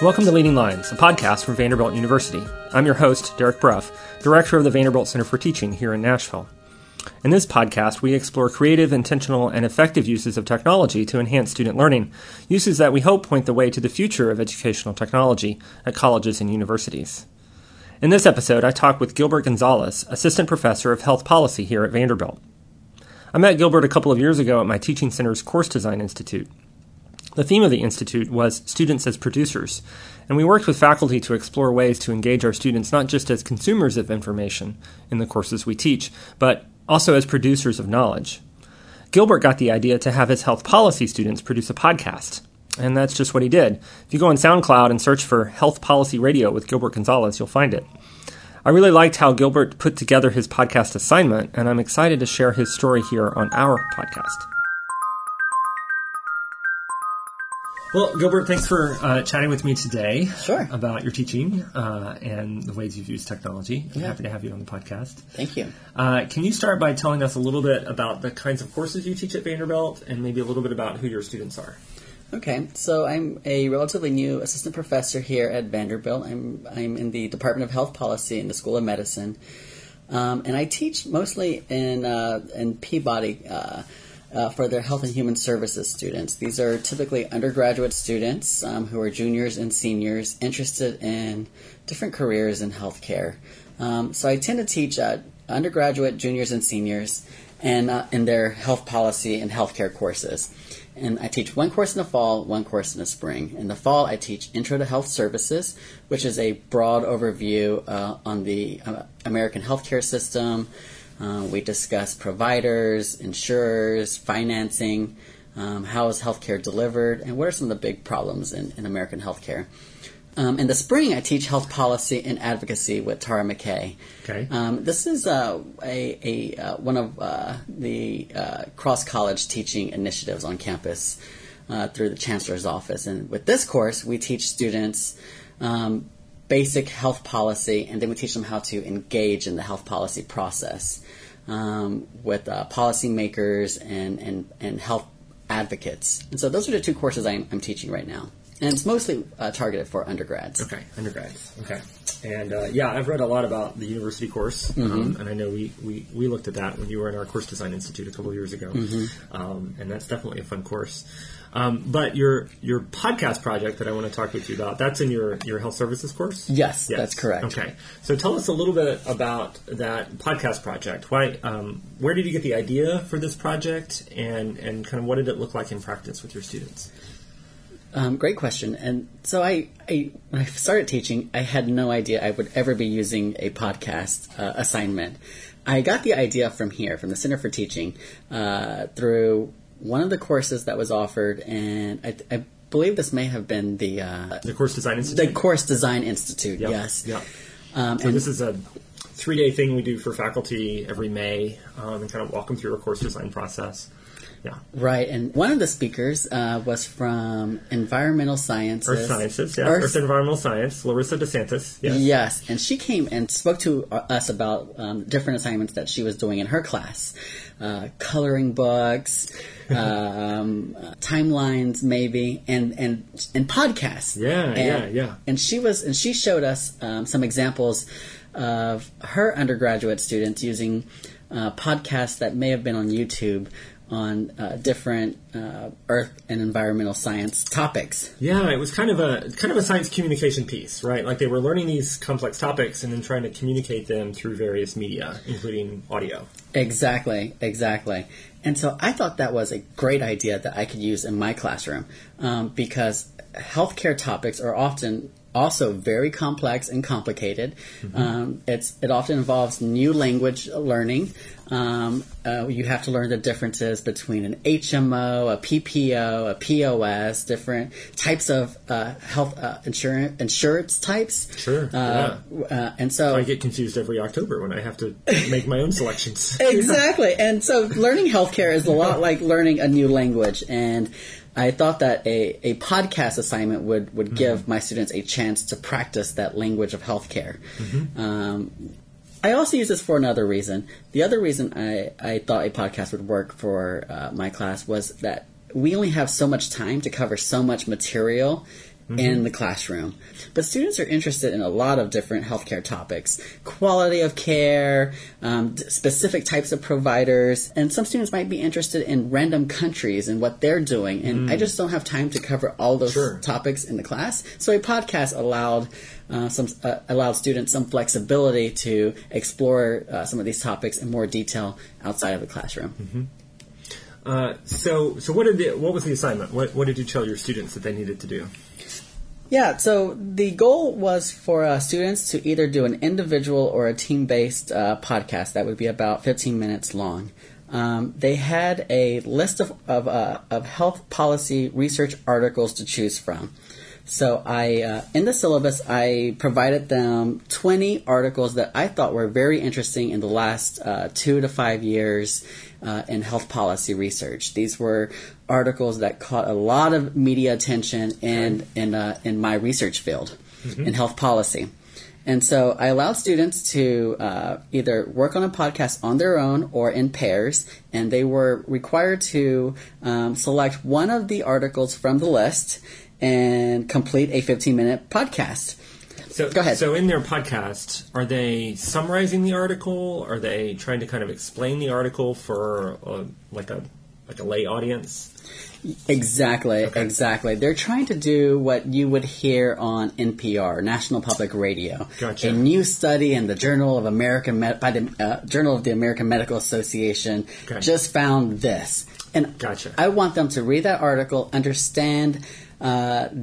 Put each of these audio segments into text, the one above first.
Welcome to Leading Lines, a podcast from Vanderbilt University. I'm your host, Derek Bruff, Director of the Vanderbilt Center for Teaching here in Nashville. In this podcast, we explore creative, intentional, and effective uses of technology to enhance student learning, uses that we hope point the way to the future of educational technology at colleges and universities. In this episode, I talk with Gilbert Gonzalez, Assistant Professor of Health Policy here at Vanderbilt. I met Gilbert a couple of years ago at my teaching center's Course Design Institute. The theme of the Institute was Students as Producers, and we worked with faculty to explore ways to engage our students not just as consumers of information in the courses we teach, but also as producers of knowledge. Gilbert got the idea to have his health policy students produce a podcast, and that's just what he did. If you go on SoundCloud and search for Health Policy Radio with Gilbert Gonzalez, you'll find it. I really liked how Gilbert put together his podcast assignment, and I'm excited to share his story here on our podcast. Well, Gilbert, thanks for chatting with me today about your teaching and the ways you've used technology. I'm happy to have you on the podcast. Thank you. Can you start by telling us a little bit about the kinds of courses you teach at Vanderbilt and maybe a little bit about who your students are? Okay, so I'm a relatively new assistant professor here at Vanderbilt. I'm in the Department of Health Policy in the School of Medicine, and I teach mostly in Peabody for their Health and Human Services students. These are typically undergraduate students who are juniors and seniors interested in different careers in healthcare. So I tend to teach undergraduate, juniors, and seniors and in their health policy and healthcare courses. And I teach one course in the fall, one course in the spring. In the fall, I teach Intro to Health Services, which is a broad overview on the American healthcare system. We discuss providers, insurers, financing, how is healthcare delivered, and what are some of the big problems in American healthcare. In the spring, I teach health policy and advocacy with Tara McKay. Okay. This is one of the cross-college teaching initiatives on campus through the Chancellor's Office. And with this course, we teach students basic health policy, and then we teach them how to engage in the health policy process with policymakers and health advocates. And so those are the two courses I'm teaching right now. And it's mostly targeted for undergrads. Okay, undergrads. Okay. And I've read a lot about the university course, and I know we looked at that when you were in our Course Design Institute a couple of years ago, and that's definitely a fun course. But your podcast project that I want to talk with you about, that's in your health services course? Yes, that's correct. Okay. So tell us a little bit about that podcast project. Why? Where did you get the idea for this project, and kind of what did it look like in practice with your students? Great question. And so when I started teaching, I had no idea I would ever be using a podcast assignment. I got the idea from the Center for Teaching through one of the courses that was offered, and I believe this may have been the Course Design Institute? The Course Design Institute, yep. Yes. Yep. So this is a 3-day thing we do for faculty every May and kind of walk them through a course design process. Yeah. Right, and one of the speakers was from Environmental Sciences. Earth Sciences, yeah. Earth Environmental Science, Larissa DeSantis. Yes. Yes, and she came and spoke to us about different assignments that she was doing in her class. Coloring books, timelines maybe, and podcasts. Yeah. And she showed us some examples of her undergraduate students using podcasts that may have been on YouTube on different earth and environmental science topics. Yeah, it was kind of a science communication piece, right? Like they were learning these complex topics and then trying to communicate them through various media, including audio. Exactly. And so I thought that was a great idea that I could use in my classroom because healthcare topics are often also very complex and complicated. It often involves new language learning. You have to learn the differences between an HMO, a PPO, a POS, different types of health insurance types. Sure. And so I get confused every October when I have to make my own selections. Exactly. And so learning healthcare is a lot like learning a new language. And I thought that a podcast assignment would give my students a chance to practice that language of healthcare. I also use this for another reason. The other reason I thought a podcast would work for my class was that we only have so much time to cover so much material in the classroom. But students are interested in a lot of different healthcare topics, quality of care, specific types of providers, and some students might be interested in random countries and what they're doing. And I just don't have time to cover all those topics in the class. So a podcast allowed students some flexibility to explore some of these topics in more detail outside of the classroom. So what was the assignment? What did you tell your students that they needed to do? Yeah, so the goal was for students to either do an individual or a team-based podcast that would be about 15 minutes long. They had a list of health policy research articles to choose from. So in the syllabus, I provided them 20 articles that I thought were very interesting in the last 2 to 5 years in health policy research. These were articles that caught a lot of media attention in my research field, in health policy. And so I allowed students to either work on a podcast on their own or in pairs, and they were required to select one of the articles from the list and complete a 15-minute podcast. So, go ahead. So in their podcast, are they summarizing the article? Are they trying to kind of explain the article for like a lay audience? Exactly, exactly. They're trying to do what you would hear on NPR, National Public Radio. Gotcha. A new study in the Journal of Journal of the American Medical Association just found this. And I want them to read that article, understand what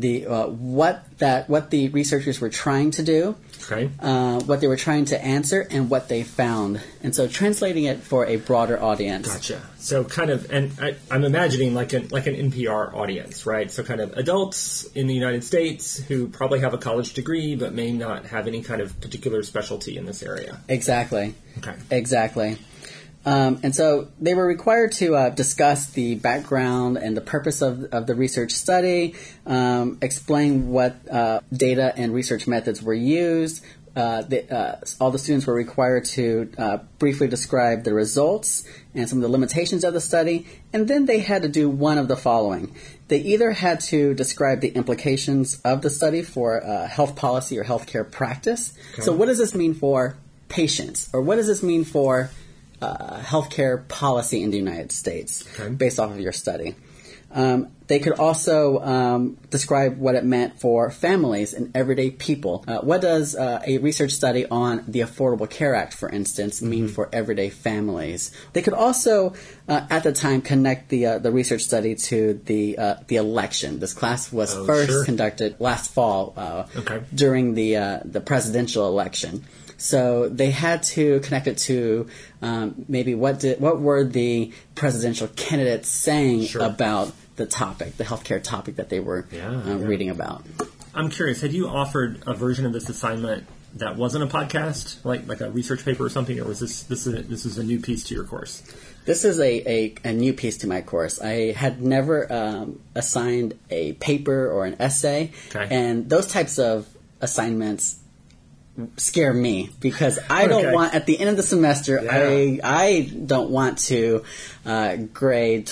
the researchers were trying to do, what they were trying to answer, and what they found. And so translating it for a broader audience. Gotcha. So kind of, and I'm imagining like an NPR audience, right? So kind of adults in the United States who probably have a college degree but may not have any kind of particular specialty in this area. Exactly. Okay. Exactly. And so they were required to discuss the background and the purpose of the research study, explain what data and research methods were used. All the students were required to briefly describe the results and some of the limitations of the study, and then they had to do one of the following. They either had to describe the implications of the study for health policy or healthcare practice. Okay. So what does this mean for patients? Or what does this mean for healthcare policy in the United States based off of your study? They could also describe what it meant for families and everyday people. What does a research study on the Affordable Care Act, for instance, mean for everyday families? They could also, at the time, connect the research study to the election. This class was first conducted last fall during the presidential election. So they had to connect it to maybe what were the presidential candidates saying about the topic, the healthcare topic that they were reading about. I'm curious, had you offered a version of this assignment that wasn't a podcast, like a research paper or something, or was this is a new piece to your course? This is a new piece to my course. I had never assigned a paper or an essay, and those types of assignments scare me because I don't want, at the end of the semester, I don't want to grade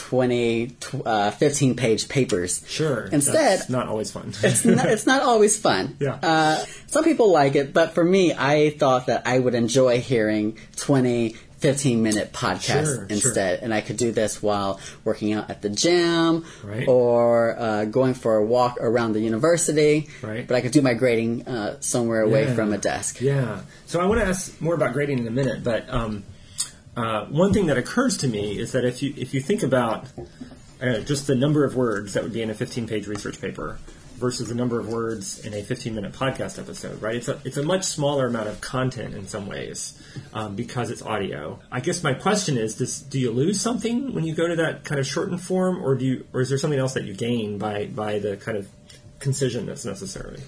15-page papers. Sure. Instead, that's not always fun. it's not always fun. Yeah. Some people like it, but for me, I thought that I would enjoy hearing 15-minute podcasts instead. And I could do this while working out at the gym or going for a walk around the university. Right. But I could do my grading somewhere away from a desk. Yeah. So I want to ask more about grading in a minute, but one thing that occurs to me is that if you think about just the number of words that would be in a 15-page research paper versus the number of words in a 15-minute podcast episode, right? It's a much smaller amount of content in some ways because it's audio. I guess my question is, do you lose something when you go to that kind of shortened form, or is there something else that you gain by the kind of concision that's necessary?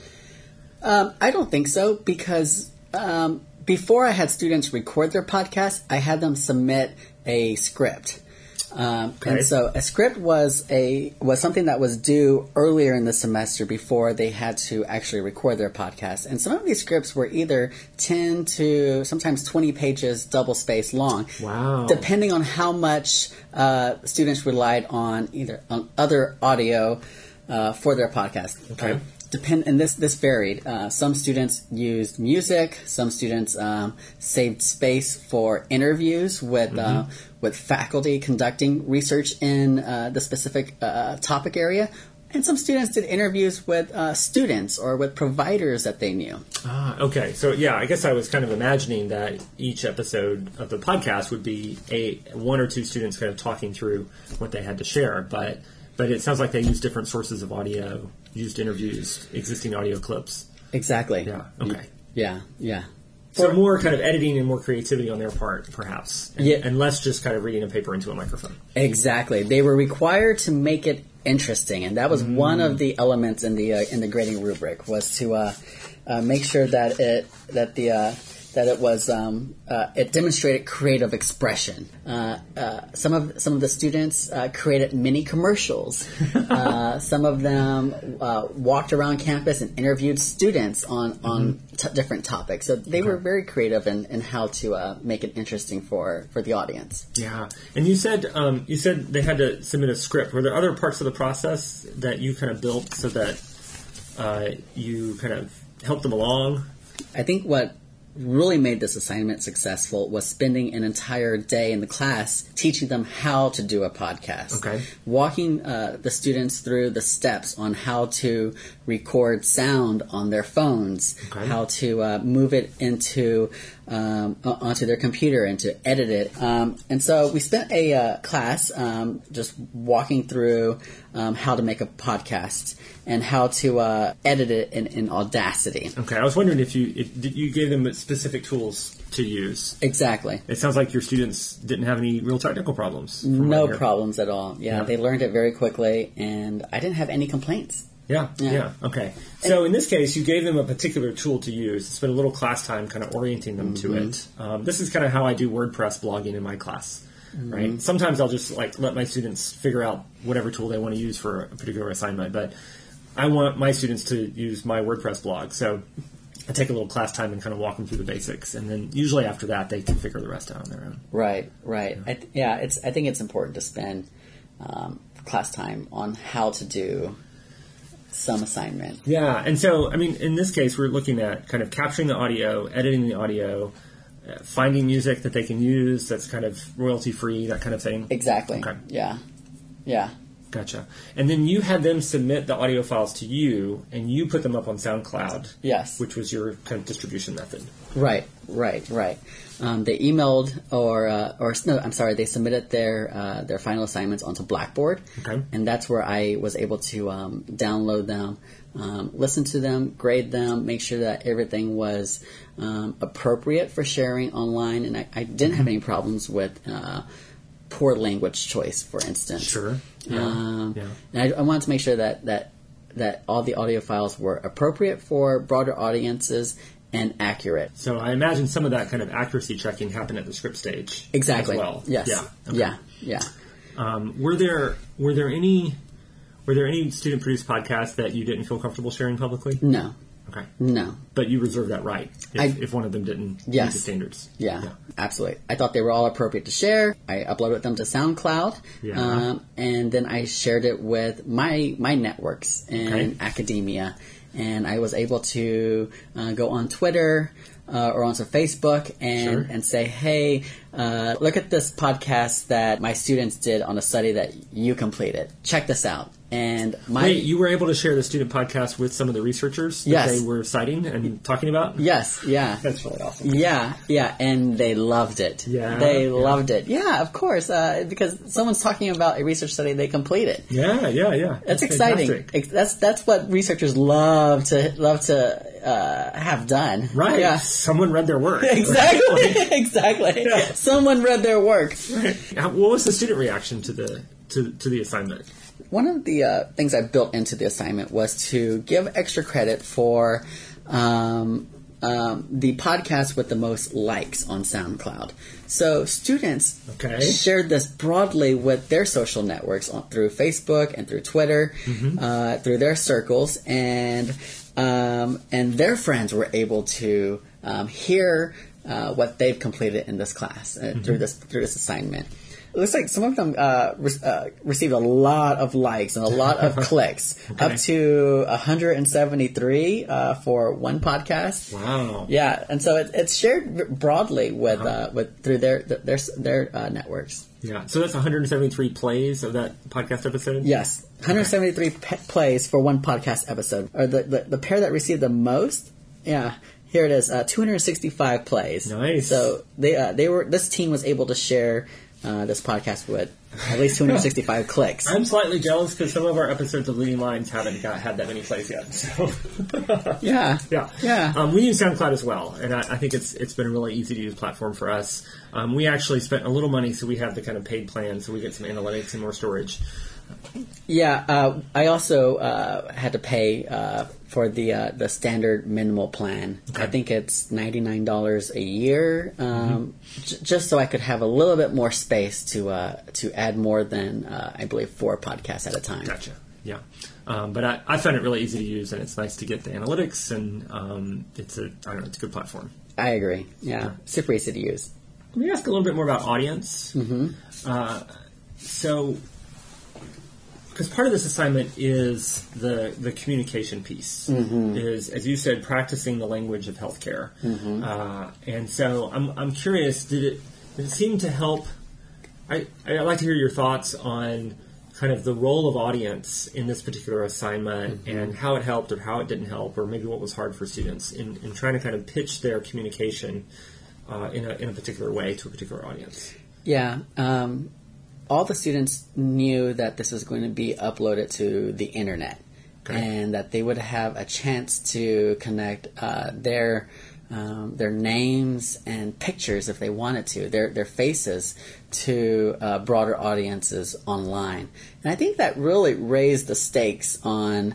I don't think so, because before I had students record their podcast, I had them submit a script. And so a script was something that was due earlier in the semester before they had to actually record their podcast. And some of these scripts were either 10 to sometimes 20 pages double-spaced long. Wow. Depending on how much students relied on other audio for their podcast. Okay. And this varied. Some students used music. Some students saved space for interviews with faculty conducting research in the specific topic area. And some students did interviews with students or with providers that they knew. Okay. So, yeah, I guess I was kind of imagining that each episode of the podcast would be one or two students kind of talking through what they had to share. But it sounds like they used different sources of audio, used interviews, existing audio clips. Exactly. Yeah. Okay. Yeah. So more kind of editing and more creativity on their part, perhaps, and less just kind of reading a paper into a microphone. Exactly. They were required to make it interesting, and that was one of the elements in the grading rubric, was to make sure that it demonstrated creative expression. Some of the students created mini commercials. Some of them walked around campus and interviewed students on different topics. So they were very creative in how to make it interesting for the audience. Yeah, and you said they had to submit a script. Were there other parts of the process that you kind of built so that you kind of helped them along? I think what really made this assignment successful was spending an entire day in the class teaching them how to do a podcast. Okay. Walking the students through the steps on how to record sound on their phones, how to move it into onto their computer and to edit it. And so we spent a class just walking through how to make a podcast and how to edit it in Audacity. Okay, I was wondering if you gave them specific tools to use. Exactly. It sounds like your students didn't have any real technical problems. No problems at all. Yeah, they learned it very quickly, and I didn't have any complaints. Yeah. Okay. So in this case, you gave them a particular tool to use. Spent a little class time kind of orienting them to it. This is kind of how I do WordPress blogging in my class. Right. Sometimes I'll just let my students figure out whatever tool they want to use for a particular assignment, but I want my students to use my WordPress blog. So I take a little class time and kind of walk them through the basics, and then usually after that they can figure the rest out on their own. Right. Yeah. I think it's important to spend class time on how to do some assignment. Yeah, and so, I mean, in this case, we're looking at kind of capturing the audio, editing the audio, finding music that they can use that's kind of royalty-free, that kind of thing. Exactly. Okay. Yeah. Gotcha. And then you had them submit the audio files to you, and you put them up on SoundCloud. Yes. Which was your kind of distribution method. Right. They emailed they submitted their final assignments onto Blackboard. Okay. And that's where I was able to download them, listen to them, grade them, make sure that everything was appropriate for sharing online. And I didn't have any problems with poor language choice, for instance. Sure. And I wanted to make sure that all the audio files were appropriate for broader audiences and accurate. So I imagine some of that kind of accuracy checking happened at the script stage. Exactly. As well. Yes. Yeah. Okay. Yeah. Were there any student produced podcasts that you didn't feel comfortable sharing publicly? No. Okay. No. But you reserved that right if one of them didn't meet the standards. Yeah, absolutely. I thought they were all appropriate to share. I uploaded them to SoundCloud, and then I shared it with my networks in academia, and I was able to go on Twitter or onto Facebook and say, hey, look at this podcast that my students did on a study that you completed. Check this out. And Wait, you were able to share the student podcast with some of the researchers that they were citing and talking about? Yes, yeah. That's really awesome. Yeah, and they loved it. Yeah. They loved it. Yeah, of course, because someone's talking about a research study they completed. Yeah. That's exciting. That's what researchers love to have done. Right. Yeah. Someone read their work. Exactly. Exactly. Yeah. Someone read their work. Right. What was the student reaction to the assignment? One of the things I built into the assignment was to give extra credit for the podcast with the most likes on SoundCloud. So students shared this broadly with their social networks through Facebook and through Twitter, through their circles, and their friends were able to hear what they've completed in this class through this assignment. It looks like some of them received a lot of likes and a lot of clicks, up to 173 for one podcast. Wow. Yeah, and so it's shared broadly with through their networks. Yeah, so that's 173 plays of that podcast episode? Yes, 173 plays for one podcast episode. Or the pair that received the most, yeah, here it is, 265 plays. Nice. So this team was able to share this podcast with at least 265 clicks. I'm slightly jealous because some of our episodes of Leading Lines haven't had that many plays yet. So yeah. We use SoundCloud as well, and I think it's been a really easy to use platform for us. We actually spent a little money, so we have the kind of paid plan, so we get some analytics and more storage. Yeah, I also had to pay for the standard minimal plan. Okay. I think it's $99 a year, just so I could have a little bit more space to add more than I believe 4 podcasts at a time. Gotcha. Yeah, but I found it really easy to use, and it's nice to get the analytics, and it's a good platform. I agree. Yeah, super easy to use. Let me ask a little bit more about audience. So. Because part of this assignment is the communication piece, is, as you said, practicing the language of healthcare. And so I'm curious, did it seem to help? I'd like to hear your thoughts on kind of the role of audience in this particular assignment and how it helped or how it didn't help, or maybe what was hard for students in trying to kind of pitch their communication in a particular way to a particular audience. Yeah. All the students knew that this was going to be uploaded to the internet, and that they would have a chance to connect their names and pictures, if they wanted to, their faces, to broader audiences online. And I think that really raised the stakes on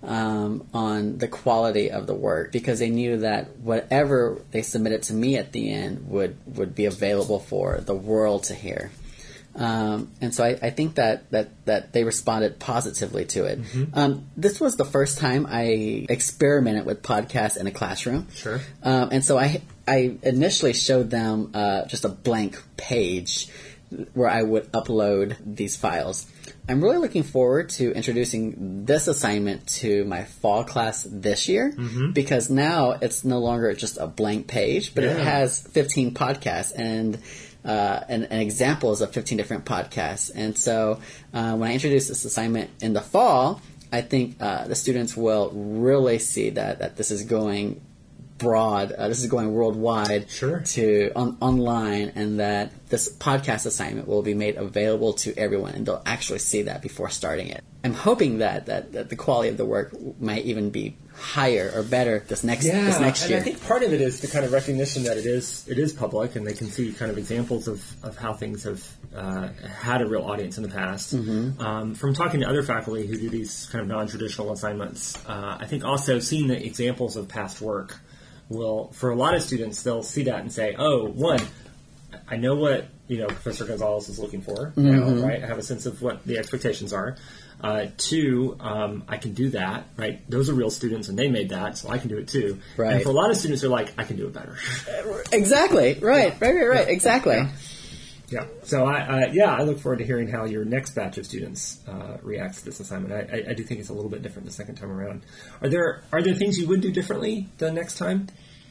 the quality of the work, because they knew that whatever they submitted to me at the end would be available for the world to hear. And so I think that they responded positively to it. This was the first time I experimented with podcasts in a classroom. Sure. And so I initially showed them just a blank page where I would upload these files. I'm really looking forward to introducing this assignment to my fall class this year, because now it's no longer just a blank page, but it has 15 podcasts and examples of 15 different podcasts. And so when I introduce this assignment in the fall, I think the students will really see that this is going broad, this is going worldwide to online, and that this podcast assignment will be made available to everyone, and they'll actually see that before starting it. I'm hoping that the quality of the work might even be higher or better this next year. And I think part of it is the kind of recognition that it is public, and they can see kind of examples of how things have had a real audience in the past. From talking to other faculty who do these kind of non-traditional assignments, I think also seeing the examples of past work will, for a lot of students, they'll see that and say, oh, one, I know what Professor Gonzalez is looking for, right? I have a sense of what the expectations are. 2, I can do that, right? Those are real students, and they made that, so I can do it too. Right. And for a lot of students, they're like, I can do it better. Exactly. Right. Exactly. Yeah. So I look forward to hearing how your next batch of students reacts to this assignment. I do think it's a little bit different the second time around. Are there things you would do differently the next time?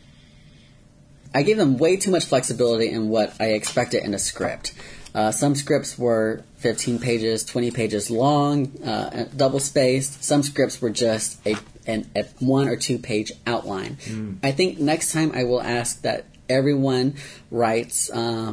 I gave them way too much flexibility in what I expected in a script. Some scripts were 15 pages, 20 pages long, double-spaced. Some scripts were just a 1 or 2 page outline. I think next time I will ask that everyone writes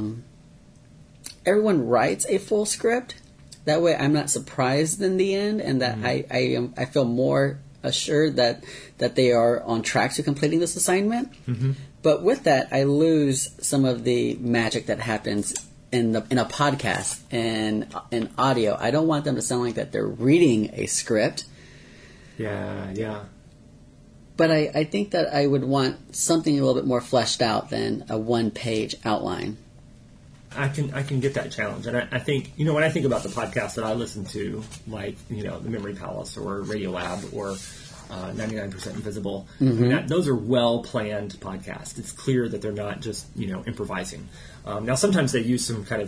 a full script. That way I'm not surprised in the end, and that I feel more assured that they are on track to completing this assignment. But with that, I lose some of the magic that happens in a podcast and in audio. I don't want them to sound like that they're reading a script. Yeah. But I think that I would want something a little bit more fleshed out than a 1-page outline. I can get that challenge, and I think when I think about the podcasts that I listen to, like the Memory Palace or Radiolab or 99% Invisible, those are well planned podcasts. It's clear that they're not just improvising. Now sometimes they use some kind of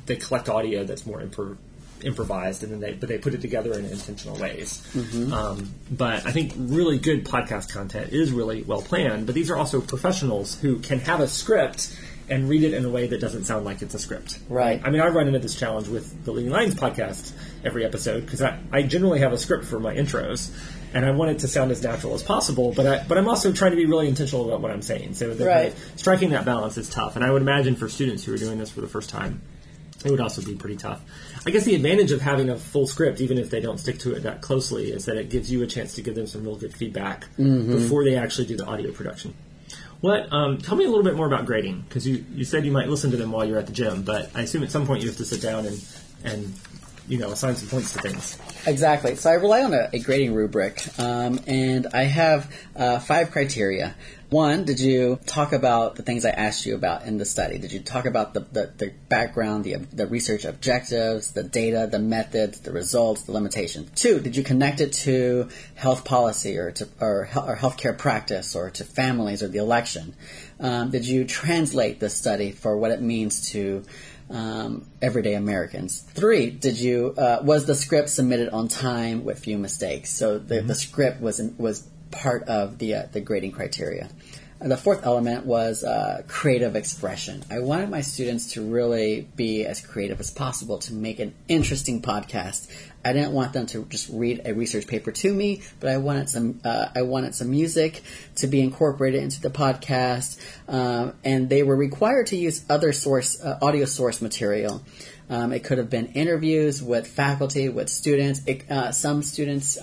they collect audio that's more improvised, and then they put it together in intentional ways. But I think really good podcast content is really well planned. But these are also professionals who can have a script and read it in a way that doesn't sound like it's a script. Right. I mean, I run into this challenge with the Leading Lines podcast every episode because I generally have a script for my intros, and I want it to sound as natural as possible, but I'm also trying to be really intentional about what I'm saying. So striking that balance is tough, and I would imagine for students who are doing this for the first time, it would also be pretty tough. I guess the advantage of having a full script, even if they don't stick to it that closely, is that it gives you a chance to give them some real good feedback before they actually do the audio production. Tell me a little bit more about grading, because you said you might listen to them while you're at the gym, but I assume at some point you have to sit down and assign some points to things. Exactly. So I rely on a grading rubric, and I have 5 criteria. 1, did you talk about the things I asked you about in the study? Did you talk about the background, the research objectives, the data, the methods, the results, the limitations? 2, did you connect it to health policy or healthcare practice or to families or the election? Did you translate the study for what it means to everyday Americans? 3, was the script submitted on time with few mistakes? So the script was part of the grading criteria. The 4th element was creative expression. I wanted my students to really be as creative as possible to make an interesting podcast. I didn't want them to just read a research paper to me, but I wanted some music to be incorporated into the podcast, and they were required to use other audio source material. It could have been interviews with faculty, with students. Some students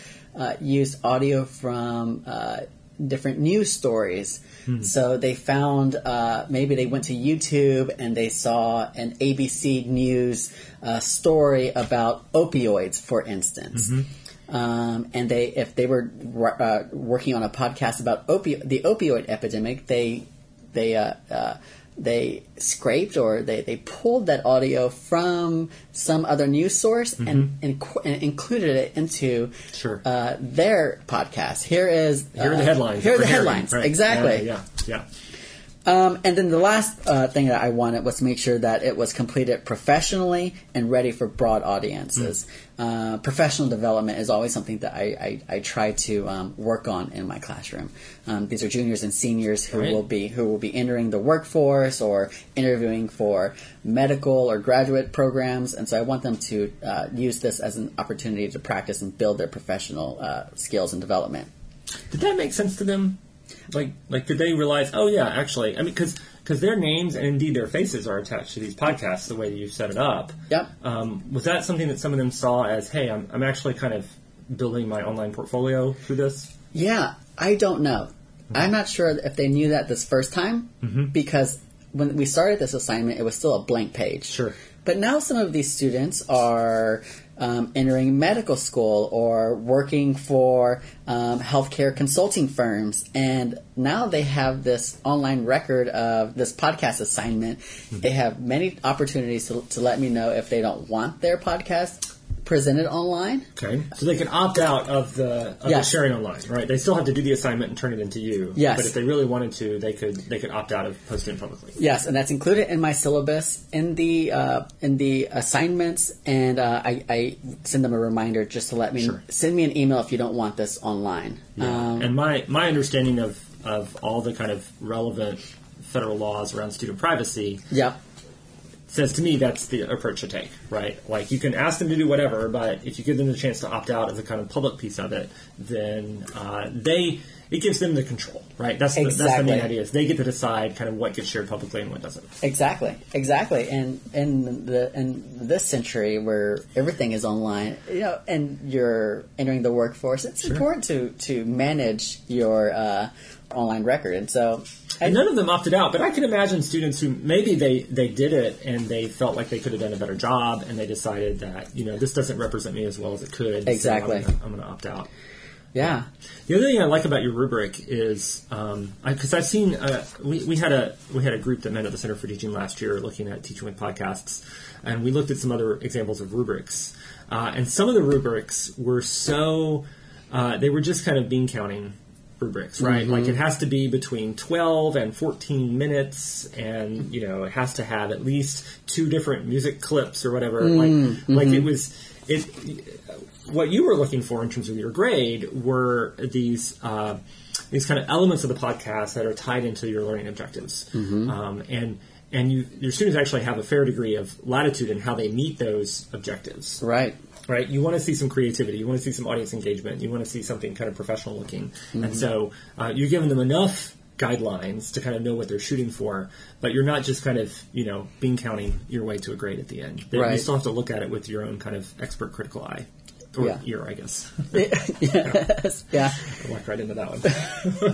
used audio from different news stories. So they found, maybe they went to YouTube and they saw an ABC News story about opioids, for instance. And if they were working on a podcast about the opioid epidemic, they scraped or they pulled that audio from some other news source and included it into their podcast. Here are the headlines. Here are the headlines. Right. Exactly. Yeah. And then the last thing that I wanted was to make sure that it was completed professionally and ready for broad audiences. Professional development is always something that I try to work on in my classroom. These are juniors and seniors who will be entering the workforce or interviewing for medical or graduate programs, and so I want them to use this as an opportunity to practice and build their professional skills and development. Did that make sense to them? Like, did they realize? Oh, yeah, actually, I mean, because their names and indeed their faces are attached to these podcasts the way you set it up. Yep. Was that something that some of them saw as, hey, I'm actually kind of building my online portfolio through this? Yeah, I don't know. I'm not sure if they knew that this first time because when we started this assignment, it was still a blank page. Sure. But now some of these students are entering medical school or working for healthcare consulting firms, and now they have this online record of this podcast assignment. They have many opportunities to let me know if they don't want their podcast presented online. Okay, so they can opt out of the sharing online, right? They still have to do the assignment and turn it into you. Yes. But if they really wanted to, they could opt out of posting it publicly. Yes, and that's included in my syllabus in the assignments, and I send them a reminder just to let me send me an email if you don't want this online. Yeah. And my understanding of all the kind of relevant federal laws around student privacy. Yep. Says to me that's the approach to take, right? Like, you can ask them to do whatever, but if you give them the chance to opt out as a kind of public piece of it, then it gives them the control, right? That's the main idea. Is they get to decide kind of what gets shared publicly and what doesn't. Exactly. And in this century where everything is online, and you're entering the workforce, it's important to manage your online record, and so. And none of them opted out, but I can imagine students who maybe they did it and they felt like they could have done a better job, and they decided that this doesn't represent me as well as it could. Exactly. So I'm going to opt out. Yeah. The other thing I like about your rubric is because I've seen we had a group that met at the Center for Teaching last year looking at teaching with podcasts, and we looked at some other examples of rubrics, and some of the rubrics were so they were just kind of bean counting rubrics, right? Like it has to be between 12 and 14 minutes, and it has to have at least 2 different music clips or whatever. Like it was what you were looking for in terms of your grade were these kind of elements of the podcast that are tied into your learning objectives, and your students actually have a fair degree of latitude in how they meet those objectives. Right. Right, you want to see some creativity, you want to see some audience engagement, you want to see something kind of professional looking, and so you're giving them enough guidelines to kind of know what they're shooting for, but you're not just kind of bean counting your way to a grade at the end. You still have to look at it with your own kind of expert critical eye. Or ear, I guess. Yes. Yeah. I walked right into that one.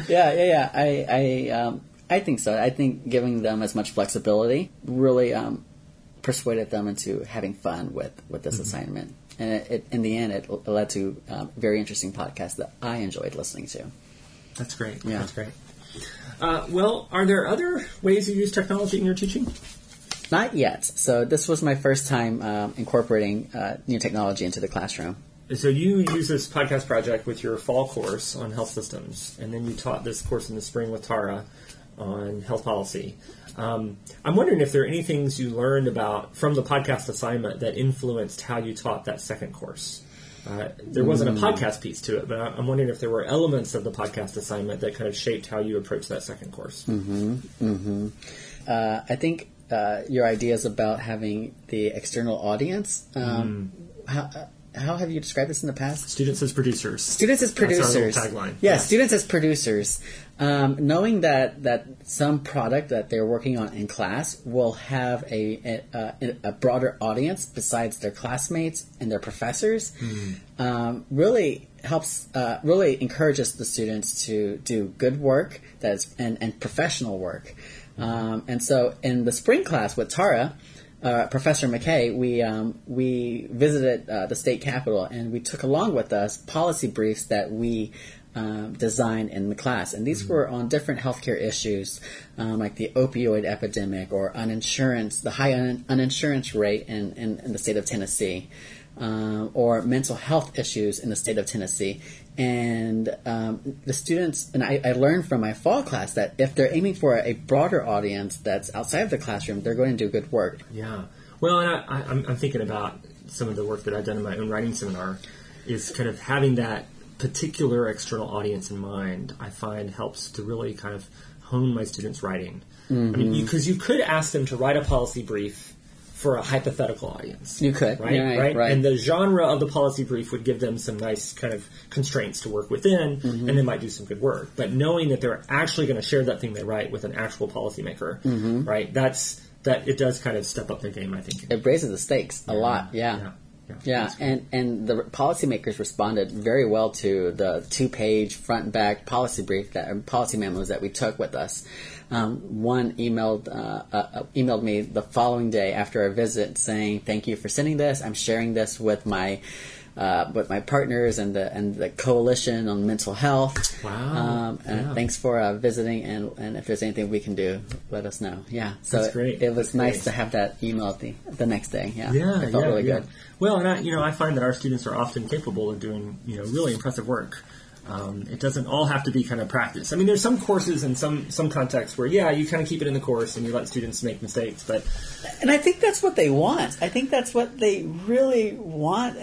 Yeah. I think so. I think giving them as much flexibility really persuaded them into having fun with this assignment. And in the end, it led to very interesting podcasts that I enjoyed listening to. That's great. Yeah. That's great. Well, are there other ways you use technology in your teaching? Not yet. So this was my first time incorporating new technology into the classroom. So you use this podcast project with your fall course on health systems, and then you taught this course in the spring with Tara on health policy. I'm wondering if there are any things you learned from the podcast assignment that influenced how you taught that second course. There wasn't a podcast piece to it, but I'm wondering if there were elements of the podcast assignment that kind of shaped how you approached that second course. I think your ideas about having the external audience, how have you described this in the past? Students as producers. Students as producers. That's our little tagline. Yeah, students as producers. Knowing that some product that they're working on in class will have a broader audience besides their classmates and their professors, really helps, really encourages the students to do good work and professional work. And so in the spring class with Tara, Professor McKay, we visited the state capitol, and we took along with us policy briefs that we designed in the class. And these were on different healthcare issues, like the opioid epidemic or the high uninsurance rate in the state of Tennessee, or mental health issues in the state of Tennessee. And the students, and I learned from my fall class that if they're aiming for a broader audience that's outside of the classroom, they're going to do good work. Yeah. Well, and I'm thinking about some of the work that I've done in my own writing seminar is kind of having that particular external audience in mind, I find helps to really kind of hone my students' writing. I mean, because you could ask them to write a policy brief for a hypothetical audience. You could. Right? And the genre of the policy brief would give them some nice kind of constraints to work within, and they might do some good work. But knowing that they're actually going to share that thing they write with an actual policymaker, right, that it does kind of step up their game, I think. It raises the stakes a lot, Yeah, and the policymakers responded very well to the 2-page front and back policy memos that we took with us. One emailed me the following day after our visit saying, "Thank you for sending this. I'm sharing this with my partners and the coalition on mental health. Wow! Thanks for visiting, and if there's anything we can do, let us know." Yeah, so that's great. It was nice to have that email the next day. Yeah, it felt really good. Well, and I find that our students are often capable of doing really impressive work. It doesn't all have to be kind of practice. I mean, there's some courses and some contexts where, you kind of keep it in the course and you let students make mistakes. And I think that's what they want. I think that's what they really want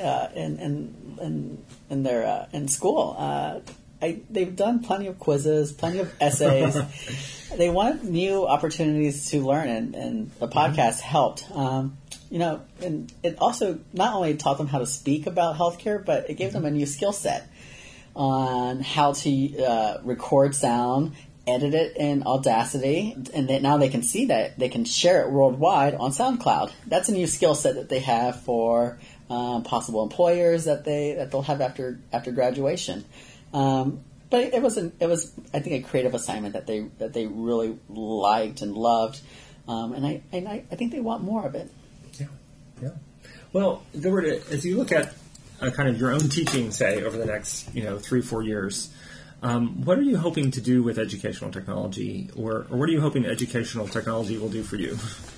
in school. They've done plenty of quizzes, plenty of essays. They want new opportunities to learn, and the podcast helped. And it also not only taught them how to speak about healthcare, but it gave them a new skill set on how to record sound, edit it in Audacity, and now they can see that they can share it worldwide on SoundCloud. That's a new skill set that they have for possible employers that they'll have after graduation. But it was I think a creative assignment that they really liked and loved, and I think they want more of it. Yeah. Well, Gilbert, as you look at kind of your own teaching, say, over the next 3-4 years, what are you hoping to do with educational technology, or what are you hoping educational technology will do for you?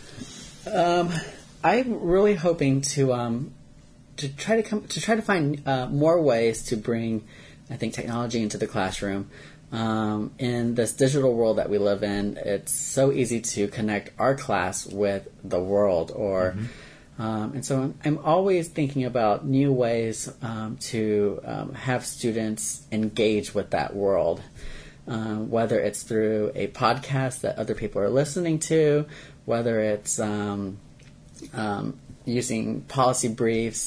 I'm really hoping to try to find more ways to bring I think, technology into the classroom. In this digital world that we live in, it's so easy to connect our class with the world, and so I'm always thinking about new ways to have students engage with that world, whether it's through a podcast that other people are listening to, whether it's using policy briefs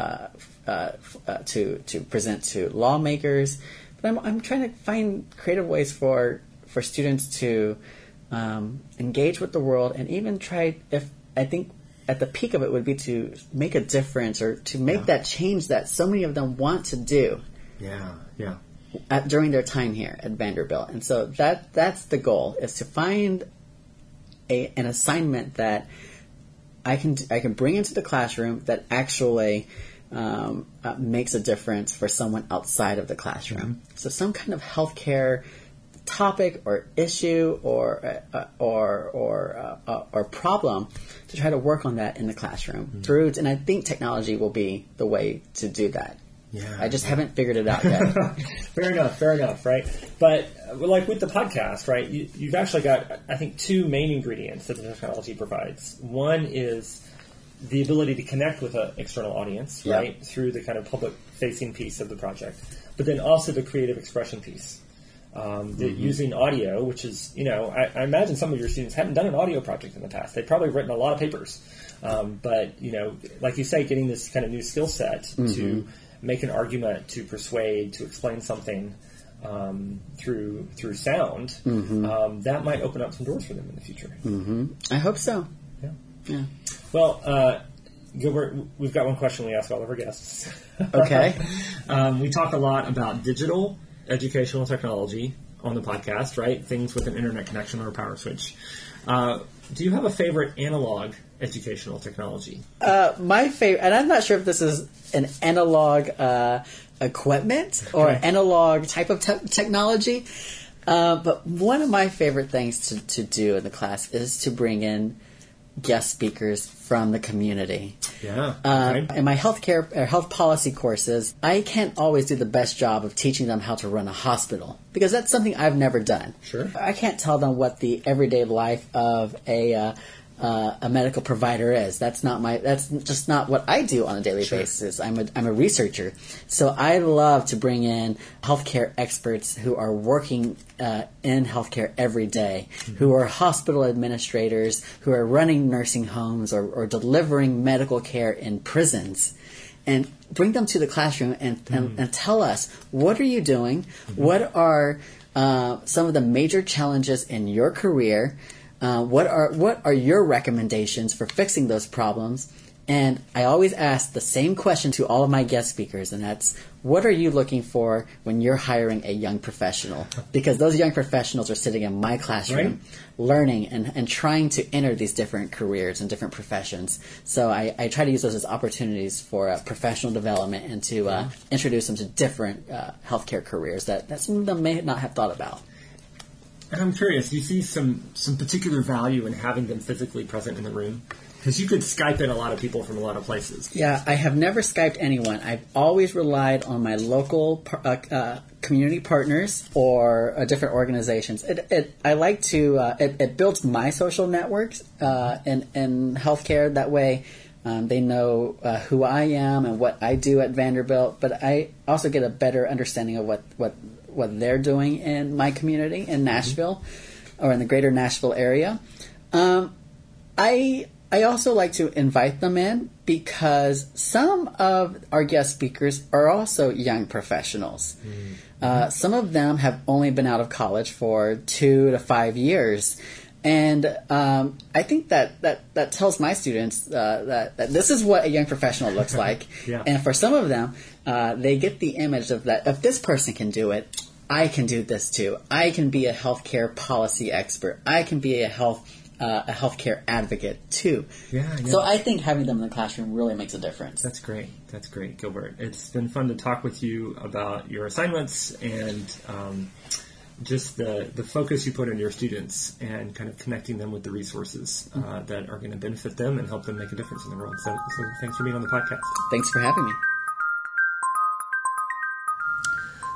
to present to lawmakers. But I'm trying to find creative ways for students to engage with the world, and even try, if I think at the peak of it would be to make a difference, or to make that change that so many of them want to do. During their time here at Vanderbilt. And so that's the goal, is to find an assignment that I can bring into the classroom that actually makes a difference for someone outside of the classroom. So some kind of healthcare topic or issue or problem, to try to work on that in the classroom and I think technology will be the way to do that. I just haven't figured it out yet. Fair enough, right? But like with the podcast, right, you've actually got, I think, two main ingredients that the technology provides. One is the ability to connect with an external audience, right, through the kind of public-facing piece of the project, but then also the creative expression piece. Using audio, which is, I imagine some of your students haven't done an audio project in the past. They've probably written a lot of papers. But, like you say, getting this kind of new skill set to make an argument, to persuade, to explain something through sound, that might open up some doors for them in the future. I hope so. Yeah. Well, Gilbert, we've got one question we ask all of our guests. Okay. We talk a lot about digital educational technology on the podcast, right? Things with an internet connection or a power switch. Do you have a favorite analog educational technology? My favorite, and I'm not sure if this is an analog equipment or analog type of technology, but one of my favorite things to do in the class is to bring in guest speakers from the community. In my health policy courses, I can't always do the best job of teaching them how to run a hospital, because that's something I've never done. I can't tell them what the everyday life of a medical provider is. That's just not what I do on a daily basis. I'm a researcher. So I love to bring in healthcare experts who are working in healthcare every day, who are hospital administrators, who are running nursing homes or delivering medical care in prisons, and bring them to the classroom and tell us, what are you doing? What are some of the major challenges in your career? What are your recommendations for fixing those problems? And I always ask the same question to all of my guest speakers, and that's, what are you looking for when you're hiring a young professional? Because those young professionals are sitting in my classroom, learning and trying to enter these different careers and different professions. So I try to use those as opportunities for professional development, and to introduce them to different healthcare careers that some of them may not have thought about. And I'm curious, do you see some particular value in having them physically present in the room? Because you could Skype in a lot of people from a lot of places. Yeah, I have never Skyped anyone. I've always relied on my local community partners or different organizations. I like to, it builds my social networks in healthcare. That way they know who I am and what I do at Vanderbilt. But I also get a better understanding of what they're doing in my community in Nashville, or in the greater Nashville area. I also like to invite them in, because some of our guest speakers are also young professionals. Some of them have only been out of college for 2 to 5 years. And I think that tells my students that this is what a young professional looks like. And for some of them, they get the image of that, if this person can do it, I can do this too. I can be a healthcare policy expert. I can be a healthcare advocate too. So I think having them in the classroom really makes a difference. That's great, Gilbert. It's been fun to talk with you about your assignments and just the focus you put on your students, and kind of connecting them with the resources that are going to benefit them and help them make a difference in the world. So thanks for being on the podcast. Thanks for having me.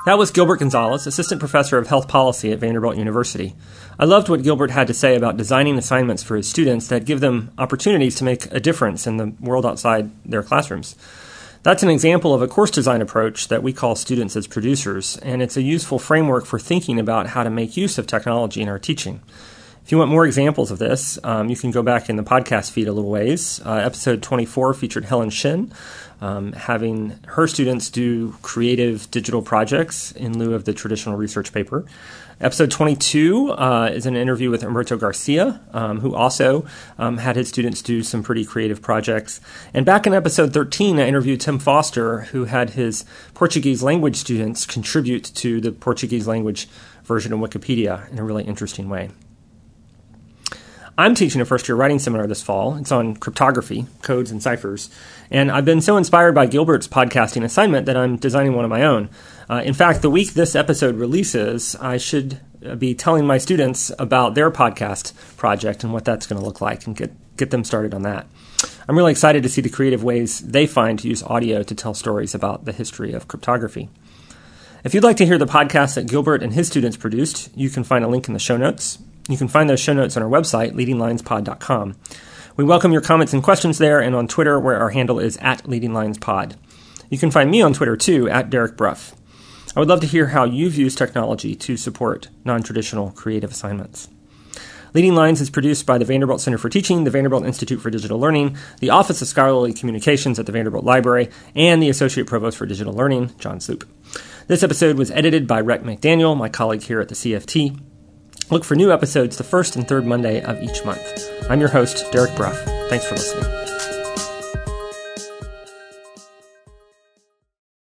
That was Gilbert Gonzalez, Assistant Professor of Health Policy at Vanderbilt University. I loved what Gilbert had to say about designing assignments for his students that give them opportunities to make a difference in the world outside their classrooms. That's an example of a course design approach that we call students as producers, and it's a useful framework for thinking about how to make use of technology in our teaching. If you want more examples of this, you can go back in the podcast feed a little ways. Episode 24 featured Helen Shin, having her students do creative digital projects in lieu of the traditional research paper. Episode 22 is an interview with Humberto Garcia, who also had his students do some pretty creative projects. And back in episode 13, I interviewed Tim Foster, who had his Portuguese language students contribute to the Portuguese language version of Wikipedia in a really interesting way. I'm teaching a first-year writing seminar this fall. It's on cryptography, codes, and ciphers. And I've been so inspired by Gilbert's podcasting assignment that I'm designing one of my own. In fact, the week this episode releases, I should be telling my students about their podcast project and what that's going to look like and get them started on that. I'm really excited to see the creative ways they find to use audio to tell stories about the history of cryptography. If you'd like to hear the podcast that Gilbert and his students produced, you can find a link in the show notes. You can find those show notes on our website, leadinglinespod.com. We welcome your comments and questions there, and on Twitter, where our handle is @leadinglinespod. You can find me on Twitter, too, @DerekBruff. I would love to hear how you've used technology to support non-traditional creative assignments. Leading Lines is produced by the Vanderbilt Center for Teaching, the Vanderbilt Institute for Digital Learning, the Office of Scholarly Communications at the Vanderbilt Library, and the Associate Provost for Digital Learning, John Sloop. This episode was edited by Rhett McDaniel, my colleague here at the CFT. Look for new episodes the first and third Monday of each month. I'm your host, Derek Bruff. Thanks for listening.